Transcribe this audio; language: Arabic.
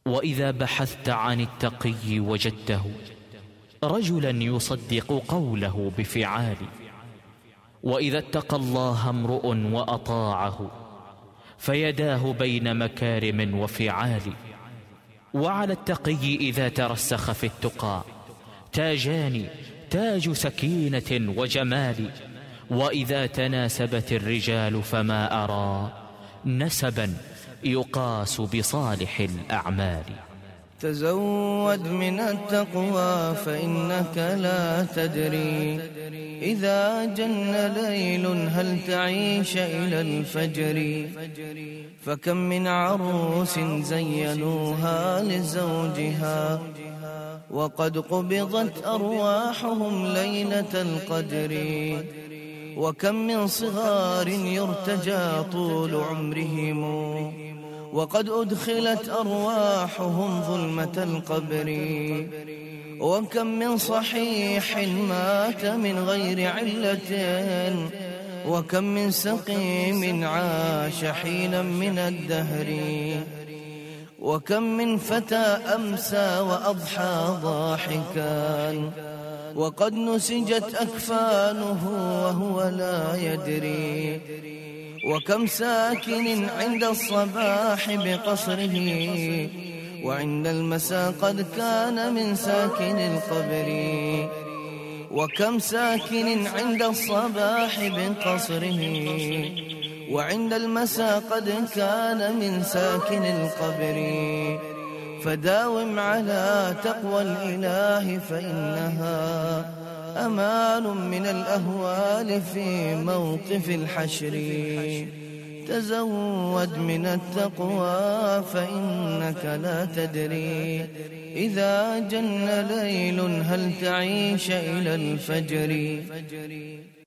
وإذا بحثت عن التقي وجدته رجلا يصدق قوله بفعال. وإذا اتقى الله امرؤ وأطاعه فيداه بين مكارم وفعال. وعلى التقي إذا ترسخ في التقى تاجان، تاج سكينة وجمال. وإذا تناسبت الرجال فما أرى نسبا يقاس بصالح الأعمال. تزود من التقوى فإنك لا تدري إذا جن ليل هل تعيش إلى الفجر. فكم من عروس زينوها لزوجها وقد قبضت أرواحهم ليلة القدر. وكم من صغار يرتجى طول عمرهم وقد أدخلت أرواحهم ظلمة القبر. وكم من صحيح مات من غير علة وكم من سقيم عاش حينا من الدهر. وكم من فتى أمسى وأضحى ضاحكا وقد نسجت أكفانه وهو لا يدري. وكم ساكن عند الصباح بقصره وعند المساء قد كان من ساكن القبر. وكم ساكن عند الصباح بقصره وعند المساء قد كان من ساكن القبر. فداوم على تقوى الإله فإنها أمان من الأهوال في موقف الحشر. تزود من التقوى فإنك لا تدري إذا جن ليل هل تعيش إلى الفجر.